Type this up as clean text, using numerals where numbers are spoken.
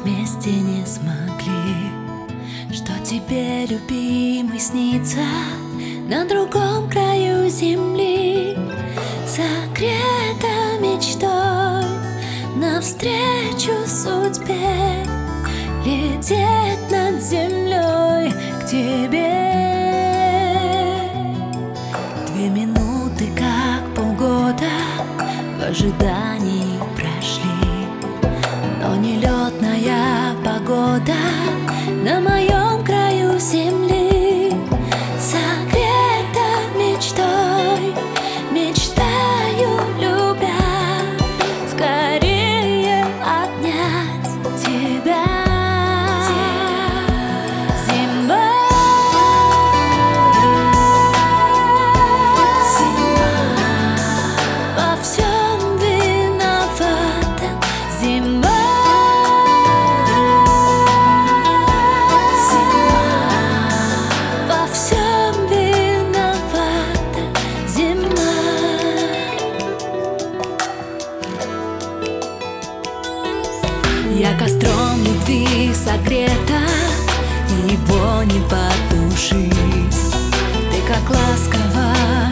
вместе не смогли. Что тебе, любимый, снится на другом краю земли, согрета мечтой навстречу судьбе, лететь над землей к тебе. 2 минуты, как полгода, в ожидании прошли, но нелетная погода на моем краю земли, согрета мечтой, мечтаю, любя, скорее обнять тебя. Зима, во всем виновата. Зима, во всем виновата. Зима. Я костром любви согрета, и его не потушить. Ты как ласково